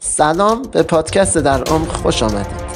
سلام، به پادکست در عمق خوش آمدید.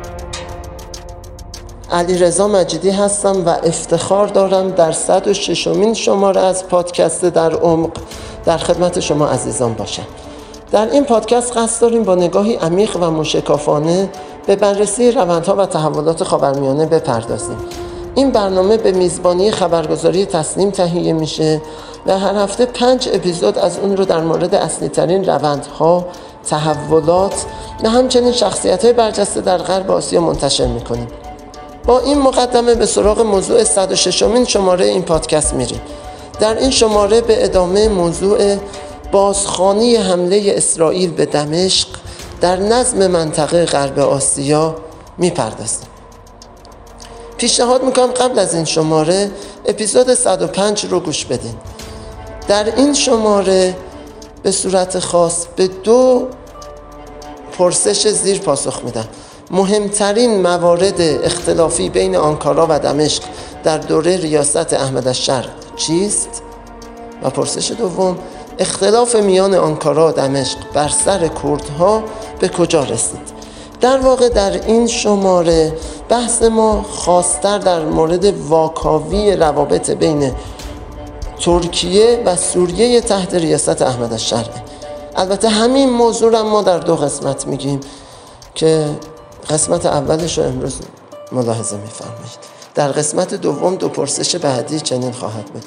علیرضا مجیدی هستم و افتخار دارم در 106مین شماره از پادکست در عمق در خدمت شما عزیزان باشم. در این پادکست قصد داریم با نگاهی عمیق و موشکافانه به بررسی روندها و تحولات خاورمیانه بپردازیم. این برنامه به میزبانی خبرگزاری تسنیم تهیه میشه و هر هفته 5 اپیزود از اون رو در مورد اصلی ترین روندها، تحولات و همچنین شخصیت‌های برجسته در غرب آسیا منتشر میکنیم. با این مقدمه به سراغ موضوع 106مین شماره این پادکست میریم. در این شماره به ادامه موضوع بازخوانی حمله اسرائیل به دمشق در نظم منطقه غرب آسیا میپردازیم. پیشنهاد میکنم قبل از این شماره اپیزود 105 رو گوش بدین. در این شماره به صورت خاص به 2 پرسش زیر پاسخ میدم. مهمترین موارد اختلافی بین آنکارا و دمشق در دوره ریاست احمدالشر چیست؟ و پرسش دوم، اختلاف میان آنکارا و دمشق بر سر کردها به کجا رسید؟ در واقع در این شماره بحث ما خاص‌تر در مورد واکاوی روابط بین ترکیه و سوریه تحت ریاست احمدالشر. البته همین موضوع را ما در 2 قسمت میگیم که قسمت اولش رو امروز ملاحظه میفرمایید. در قسمت دوم 2 پرسش بعدی چنین خواهد بود.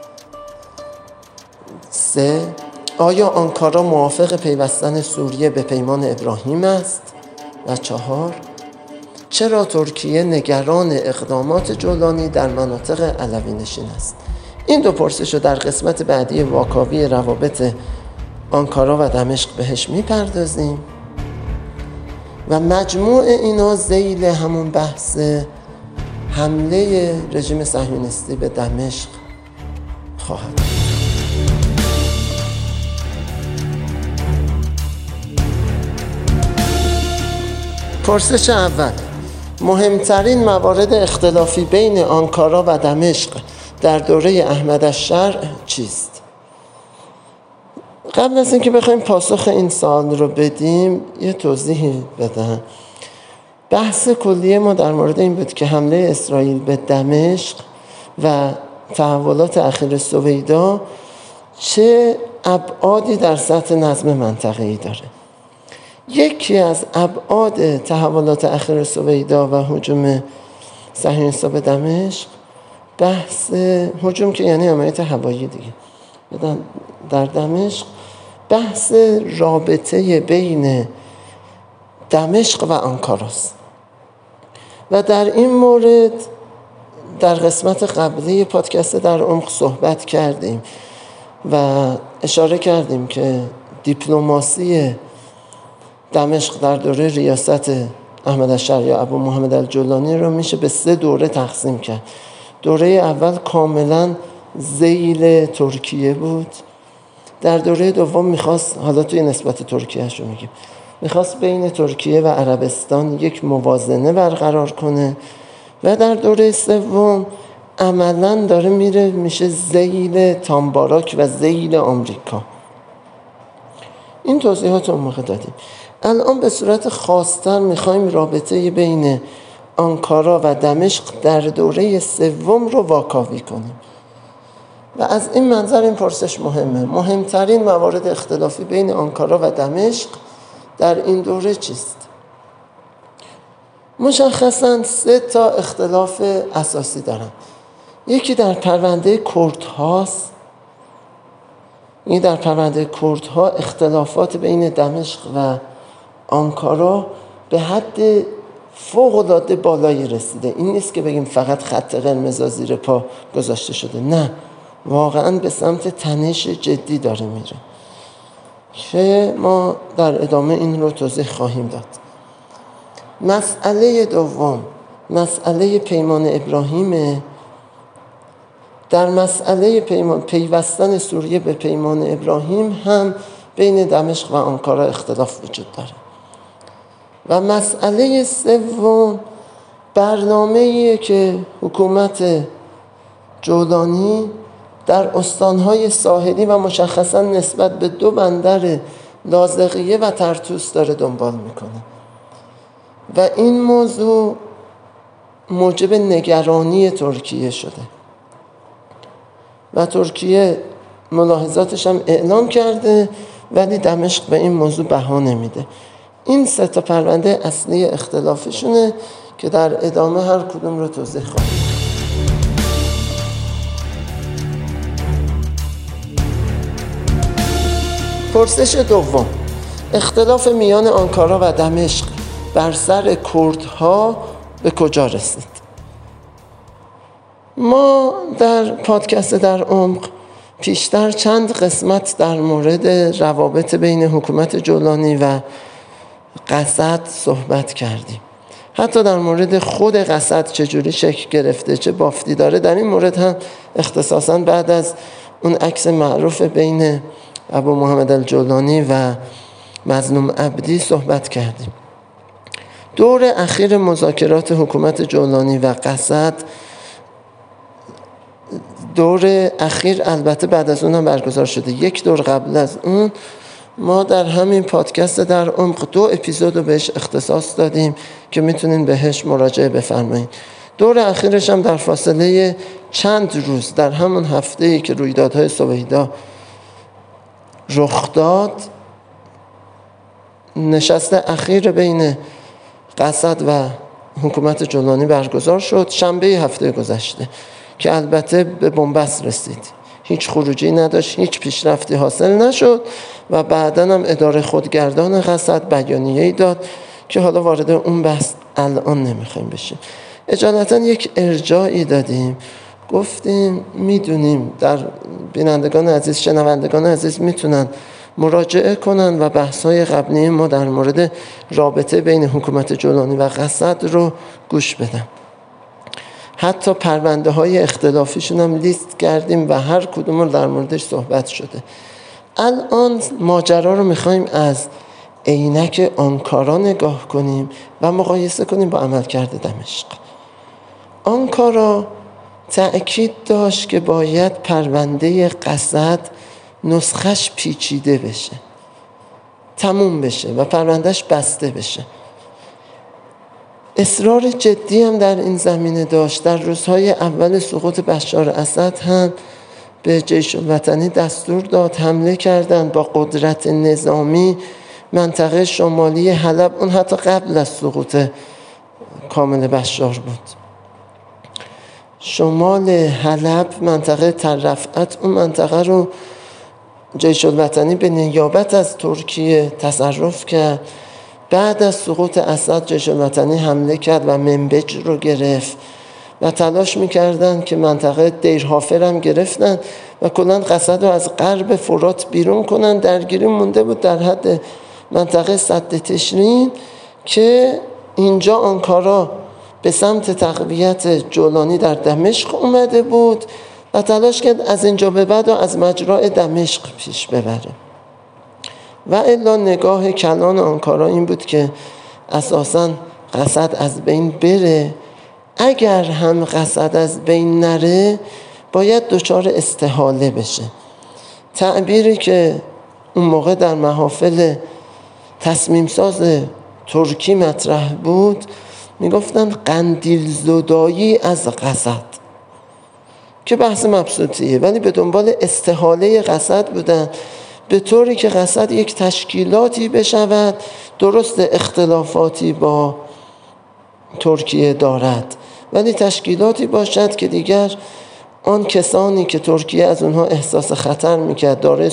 3. آیا آنکارا موافق پیوستن سوریه به پیمان ابراهیم است؟ و 4. چرا ترکیه نگران اقدامات جولانی در مناطق علوی نشین است؟ این 2 پرسش رو در قسمت بعدی واکاوی روابط آنکارا و دمشق بهش میپردازیم و مجموع اینا ذیل همون بحث حمله رژیم صهیونیستی به دمشق خواهد بود. پرسش اول، مهمترین موارد اختلافی بین آنکارا و دمشق در دوره احمدالشر چیست؟ قبل از اینکه بخوایم پاسخ این سوال رو بدیم یه توضیحی بدم. بحث کلی ما در مورد این بود که حمله اسرائیل به دمشق و تحولات اخیر سویدا چه ابعادی در سطح نظم منطقه‌ای داره. یکی از ابعاد تحولات اخیر سویدا و هجوم صهیونیست‌ها به دمشق بحث هجوم که یعنی عملیات هوایی دیگه در دمشق، بحث رابطه بین دمشق و آنکاراست و در این مورد در قسمت قبلی پادکست در عمق صحبت کردیم و اشاره کردیم که دیپلماسی دمشق در دوره ریاست احمدالشر یا ابو محمد الجولانی رو میشه به 3 دوره تقسیم کرد. دوره اول کاملا ذیل ترکیه بود. در دوره دوم میخواست، حالا توی نسبت ترکیهش رو میگیم، میخواست بین ترکیه و عربستان یک موازنه برقرار کنه و در دوره سوم عملاً داره میشه ذیل تامباراک و ذیل آمریکا. این توضیحات اون موقع دادیم. الان به صورت خاص‌تر میخوایم رابطه بین آنکارا و دمشق در دوره سوم رو واکاوی کنیم و از این منظر این پرسش مهمه. مهمترین موارد اختلافی بین آنکارا و دمشق در این دوره چیست؟ مشخصاً 3 تا اختلاف اساسی دارن. یکی در پرونده کردهاست. این در پرونده کردها اختلافات بین دمشق و آنکارا به حد فوق‌العاده بالایی رسیده. این نیست که بگیم فقط خط قرمز زیر پا گذاشته شده، نه، واقعا به سمت تنش جدی داره میره که ما در ادامه این رو توضیح خواهیم داد. مسئله دوم، مسئله پیمان ابراهیم. در مسئله پیوستن سوریه به پیمان ابراهیم هم بین دمشق و آنکارا اختلاف وجود داره. و مسئله سوم برنامه‌ایه که حکومت جولانی در استانهای ساحلی و مشخصا نسبت به 2 بندر لاذقیه و طرطوس داره دنبال میکنه و این موضوع موجب نگرانی ترکیه شده و ترکیه ملاحظاتش هم اعلام کرده، ولی دمشق به این موضوع بها نمیده. این 3 پرونده اصلی اختلافشونه که در ادامه هر کدوم رو توضیح خواهیم. پرسش دوم: اختلاف میان آنکارا و دمشق بر سر کردها به کجا رسید؟ ما در پادکست در عمق پیشتر چند قسمت در مورد روابط بین حکومت جولانی و قسد صحبت کردیم. حتی در مورد خود قسد چجوری شکل گرفته، چه بافتی داره، در این مورد هم اختصاصاً بعد از اون عکس معروف بین ابو محمد الجولانی و مظلوم عبدی صحبت کردیم. دور اخیر مذاکرات حکومت جولانی و قسد، دور اخیر البته بعد از اون هم برگزار شده. 1 دور قبل از اون ما در همین پادکست در عمق 2 اپیزود رو بهش اختصاص دادیم که میتونین بهش مراجعه بفرمایید. دور اخیرش هم در فاصله چند روز در همون هفته‌ای که رویدادهای سویدا رخ داد، نشست اخیر بین قسد و حکومت جولانی برگزار شد شنبه هفته گذشته که البته به بنبست رسید. هیچ خروجی نداشت، هیچ پیشرفتی حاصل نشد و بعداً هم اداره خودگردان قسد بیانیه‌ای داد که حالا وارد اون بحث الان نمیخوایم بشیم. اجالتا یک ارجاعی دادیم، گفتیم میدونیم در بینندگان عزیز، شنوندگان عزیز میتونن مراجعه کنن و بحث‌های قبلی ما در مورد رابطه بین حکومت جولانی و قسد رو گوش بدن. حتی پرونده های اختلافیشون هم لیست کردیم و هر کدوم رو در موردش صحبت شده. الان ماجرا رو میخوایم از عینک آنکارا نگاه کنیم و مقایسه کنیم با عملکرد دمشق. آنکارا تأکید داشت که باید پرونده قسد نسخش پیچیده بشه، تموم بشه و پروندهش بسته بشه. اصرار جدی هم در این زمینه داشت. در روزهای اول سقوط بشار اسد هم به جیش الوطنی دستور داد حمله کردند با قدرت نظامی منطقه شمالی حلب. اون حتی قبل از سقوط کامل بشار بود. شمال حلب، منطقه تل رفعت، اون منطقه رو جیش الوطنی به نیابت از ترکیه تصرف کرد. بعد از سقوط اسد جیش الوطنی حمله کرد و منبج رو گرفت و تلاش میکردن که منطقه دیرحافر هم گرفتن و کلاً قسد رو از غرب فرات بیرون کنن. درگیری مونده بود در حد منطقه سد تشرین که اینجا آنکارا به سمت تقویت جولانی در دمشق اومده بود و تلاش کرد از اینجا به بعد از مجرای دمشق پیش ببره. و الا نگاه کلان آنکارا این بود که اساساً قسد از بین بره. اگر هم قسد از بین نره باید دچار استحاله بشه. تعبیری که اون موقع در محافل تصمیم ساز ترکی مطرح بود میگفتن قندیل زدایی از قسد، که بحث مبسوطیه، ولی به دنبال استحاله قسد بودن به طوری که قسد یک تشکیلاتی بشود. درست اختلافاتی با ترکیه دارد، ولی تشکیلاتی باشد که دیگر آن کسانی که ترکیه از اونها احساس خطر میکرد، دارای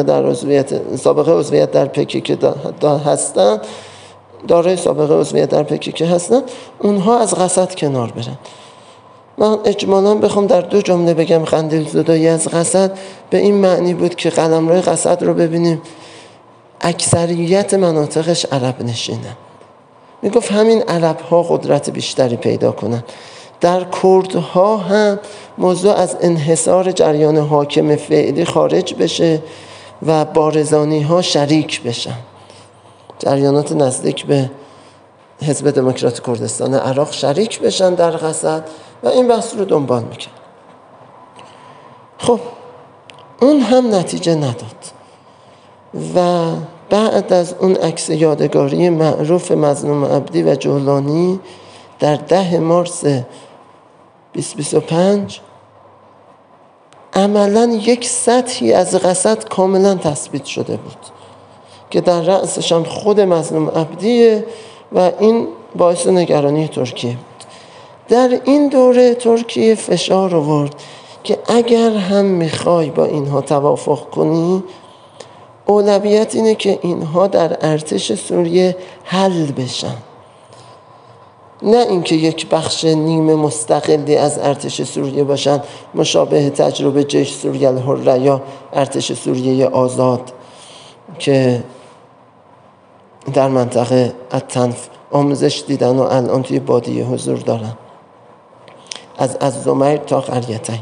سابقه عضویت در پکک هستند، دارای سابقه عضویت در پکک هستند، اونها از قسد کنار برن. من اجمالاً بخوام در 2 جمله بگم قندیل زدایی از قسد به این معنی بود که قلمرو قسد رو ببینیم اکثریت مناطقش عرب نشینن. میگفت همین عرب ها قدرت بیشتری پیدا کنن. در کردها هم موضوع از انحصار جریان حاکم فعلی خارج بشه و بارزانی ها شریک بشن. جریانات نزدیک به حزب دموکرات کردستان عراق شریک بشن در قسد و این بحث رو دنبال میکرد. خب اون هم نتیجه نداد و بعد از اون عکس یادگاری معروف مظلوم عبدی و جولانی در 10 مارس 2025 عملاً یک سطحی از قصد کاملاً تثبیت شده بود که در رأسش هم خود مظلوم عبدیه و این باعث نگرانی ترکیه بود. در این دوره ترکیه فشار آورد که اگر هم میخوای با اینها توافق کنی، اولویت اینه که اینها در ارتش سوریه حل بشن، نه اینکه یک بخش نیمه مستقلی از ارتش سوریه باشن، مشابه تجربه جیش سوریه الحره یا ارتش سوریه آزاد که در منطقه التنف آموزش دیدن و الان توی بادیه حضور دارن، از زمیر تا قریتین.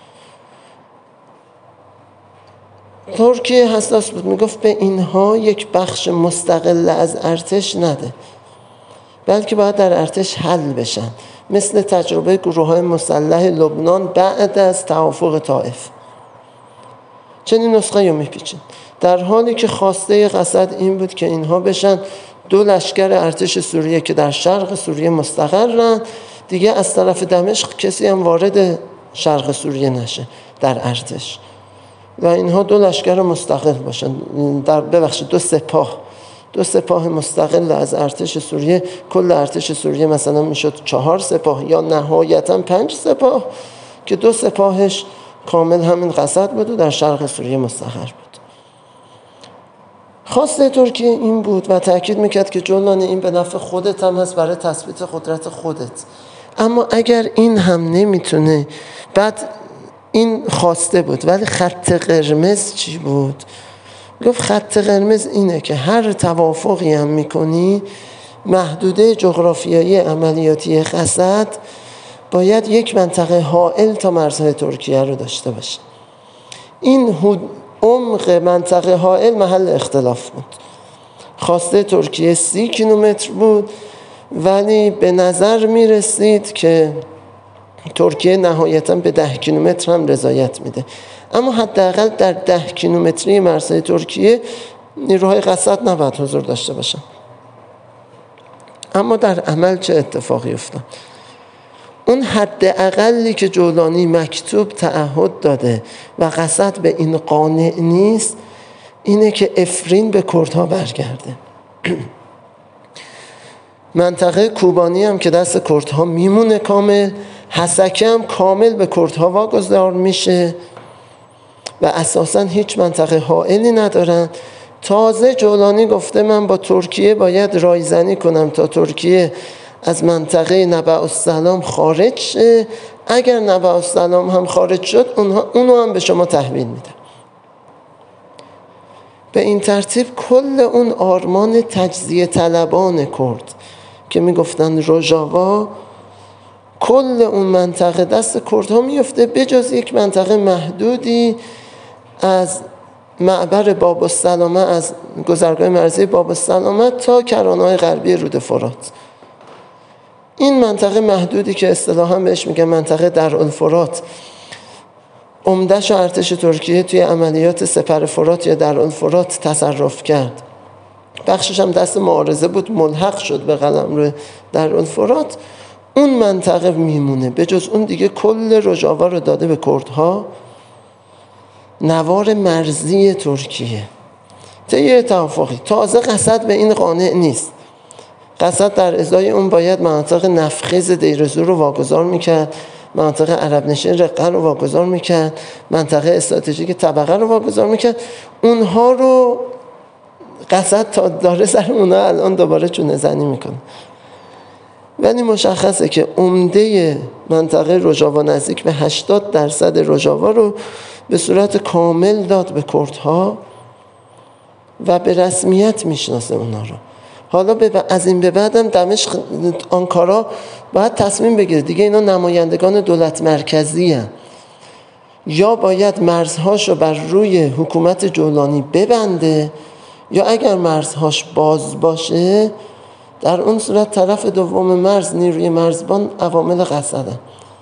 ترکیه حساس بود، میگفت به اینها یک بخش مستقل از ارتش نده، بلکه باید در ارتش حل بشن، مثل تجربه گروه‌های مسلح لبنان بعد از توافق طائف. چنین نسخه رو میپیچید، در حالی که خواسته قصد این بود که اینها بشن 2 لشکر ارتش سوریه که در شرق سوریه مستقرن، دیگه از طرف دمشق کسی هم وارد شرق سوریه نشه در ارتش، و اینها 2 لشکر مستقل باشن، ببخشید 2 سپاه مستقل از ارتش سوریه. کل ارتش سوریه مثلا میشد 4 سپاه یا نهایتا 5 سپاه که 2 سپاهش کامل همین قصد بود و در شرق سوریه مستقر بود. خواسته ترکیه این بود و تأکید میکرد که جولانی این به نفع خودت هم هست برای تثبیت قدرت خودت، اما اگر این هم نمیتونه، بعد این خواسته بود، ولی خط قرمز چی بود؟ گفت خط قرمز اینه که هر توافقی هم میکنی، محدوده جغرافیایی عملیاتی قصد باید یک منطقه حائل تا مرزهای ترکیه رو داشته باشه. این عمق منطقه حائل محل اختلاف بود. خواسته ترکیه 30 کیلومتر بود، ولی به نظر میرسید که ترکیه نهایتاً به 10 کیلومتر هم رضایت میده، اما حداقل در 10 کیلومتری مرزهای ترکیه نیروهای قصد نباید حضور داشته باشن. اما در عمل چه اتفاقی افتاد؟ اون حد اقلی که جولانی مکتوب تعهد داده و قصد به این قانع نیست، اینه که افرین به کردها برگرده. منطقه کوبانی هم که دست کردها میمونه کامل، حسکه هم کامل به کردها واگذار میشه و اساساً هیچ منطقه حائلی ندارن. تازه جولانی گفته من با ترکیه باید رایزنی کنم تا ترکیه از منطقه نبع السلام خارج شه، اگر نبع السلام هم خارج شد اونو هم به شما تحویل میدم. به این ترتیب کل اون آرمان تجزیه طلبان کرد که میگفتن روژاوا، کل اون منطقه دست کردها میفته، بجز یک منطقه محدودی از معبر باب السلامه، از گذرگاه مرزی باب السلامه تا کرانه‌های غربی رود فرات. این منطقه محدودی که اصطلاحاً بهش میگن منطقه درالفرات، عمده‌اش ارتش ترکیه توی عملیات سپر فرات یا درالفرات تصرف کرد. بخشش هم دست معارضه بود، ملحق شد به قلمرو درالفرات. اون منطقه میمونه، به جز اون دیگه کل روژاوا رو داده به کردها، نوار مرزی ترکیه. طی توافقی تازه قصد به این قانع نیست. قصد در ازای اون باید مناطق نفخیز دیرزور رو واگذار میکرد، مناطق عرب نشین رقه رو واگذار میکرد، منطقه استراتژیک طبقه رو واگذار میکرد. اونها رو قصد تا داره سر اونها الان دوباره چونه زنی میکنه. ولی مشخصه که عمده منطقه روژاوا، نزدیک به 80% روژاوا رو به صورت کامل داد به کردها و به رسمیت میشناسه اونا رو. حالا از این به بعدم دمشق، آنکارا باید تصمیم بگیره دیگه اینا نمایندگان دولت مرکزی هن. یا باید مرزهاشو بر روی حکومت جولانی ببنده، یا اگر مرزهاش باز باشه در اون صورت طرف دوم مرز، نیروی مرزبان، عوامل قصدن.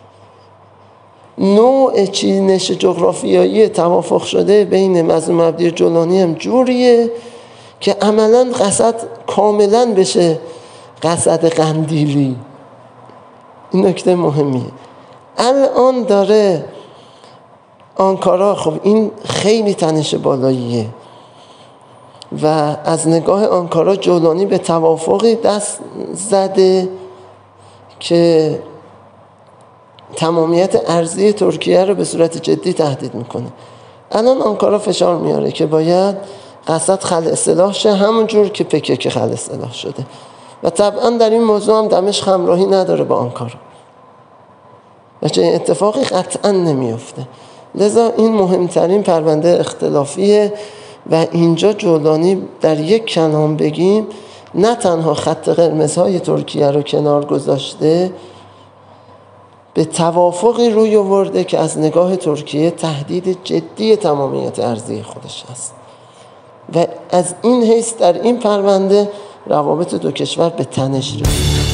نوع چینش جغرافیایی توافق شده بین مظلوم عبدی جولانی هم جوریه که عملاً قصد کاملاً بشه قصد قندیلی. این نکته مهمیه. الان داره آنکارا، خب این خیلی تنش بالاییه و از نگاه آنکارا جولانی به توافقی دست زده که تمامیت ارضی ترکیه رو به صورت جدی تهدید میکنه. الان آنکارا فشار میاره که باید قصد خلع سلاح شه، همون جور که PKK خلع سلاح شده و طبعا در این موضوع هم دمشق همراهی نداره با آنکارا و چه اتفاقی قطعا نمیفته. لذا این مهمترین پرونده اختلافیه و اینجا جولانی در یک کلام بگیم نه تنها خط قرمزهای ترکیه رو کنار گذاشته، به توافقی روی آورده که از نگاه ترکیه تهدید جدی تمامیت ارضی خودش است و از این حیث در این پرونده روابط دو کشور به تنش رسید.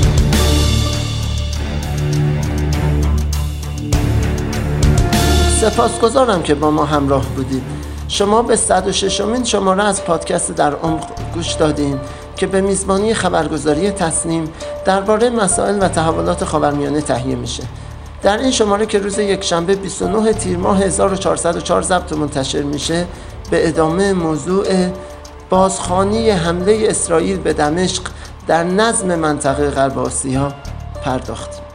سپاسگزارم که با ما همراه بودید. شما به 106مین شماره از پادکست در عمق گوش دادین که به میزبانی خبرگزاری تصنیم درباره مسائل و تحولات خاورمیانه تهیه میشه. در این شماره که روز یکشنبه 29 تیر ماه 1404 ضبط منتشر میشه، به ادامه موضوع بازخوانی حمله اسرائیل به دمشق در نظم منطقه غرب آسیا پرداختیم.